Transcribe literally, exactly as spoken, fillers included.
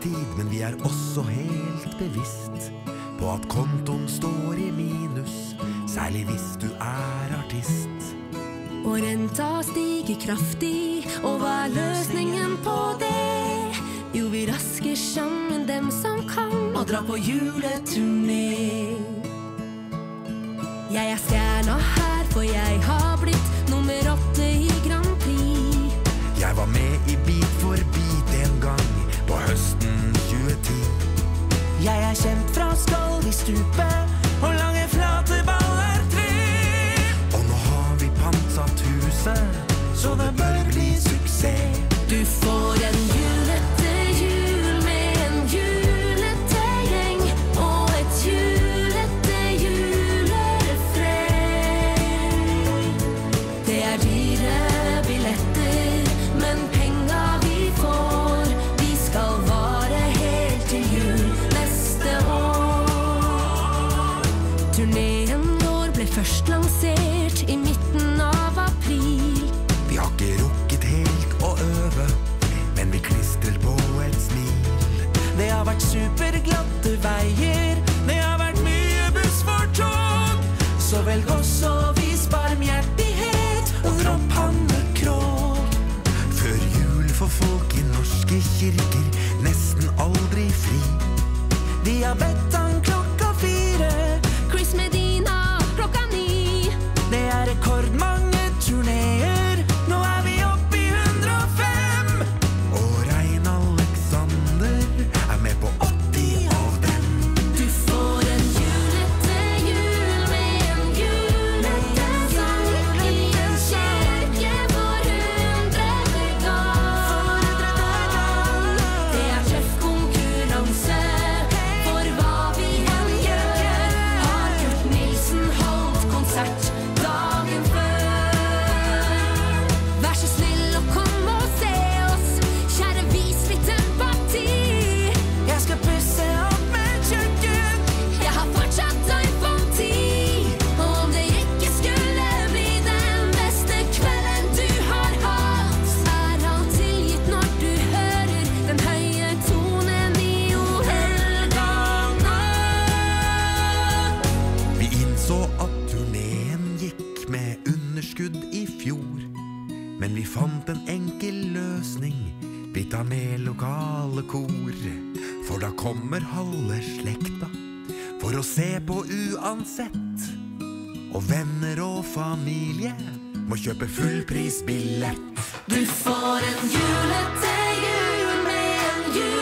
tid, men vi er også helt bevisst på at kontoen står i minus, særlig hvis du er artist. Og renta stiger kraftig, og hva er løsningen på det? Jo, vi rasker sammen dem som kan, og dra på juleturné. Jeg er stjerna her, for jeg har blitt nummer åtte i Grand Prix. Jeg var med i Beat for Beat en gang på høsten tjueti. Jeg er kjent fra Skål i stupet, og lange flate baller tre. Og nå har vi pantsatt huset, så det bør bli suksess. Du får en julete jul med en julete gjeng, og et julete julerefreng. Det er dyre billetter, men penga vi får, de skal vare helt til jul neste år. Turneen vår ble først lansert i midten av april. Vi har ikke rukket helt å øve, men vi klistrer på et smil. Det har vært superglatte veier, det har vært mye buss for tog. Så velg oss og vis barmhjertighet, og dropp pannekrog. Før jul får folk i norske kirker nesten aldri fri. De har bedt om klokka fire, Chris Medina klokka ni. det er rekordmange turnéer. Nå er vi oppe i hundre og fem. Og Rein Alexander er med på åtti av dem. Du får en julete jul med en julete sang i en kirke for hundrede gang. Det er tøff konkurranse, for hva vi enn gjør, har Kurt Nilsen holdt konsert dagen før. Vær så snill og kom og se oss, kjære, vis litt empati. Jeg skal pusse opp med kjøkken. Jeg har fortsatt iPhone ti, og om det ikke skulle bli den beste kvelden du har hatt, er alt tilgitt når du hører den høye tonen i O Helga natt. Vi innså at turneen gikk med underskudd i fjor, men vi fant en enkel løsning. Vi tar med lokale kor, for da kommer halve slekta for å se på uansett. Og venner og familie må kjøpe fullprisbillett. Du får en julete jul med en jul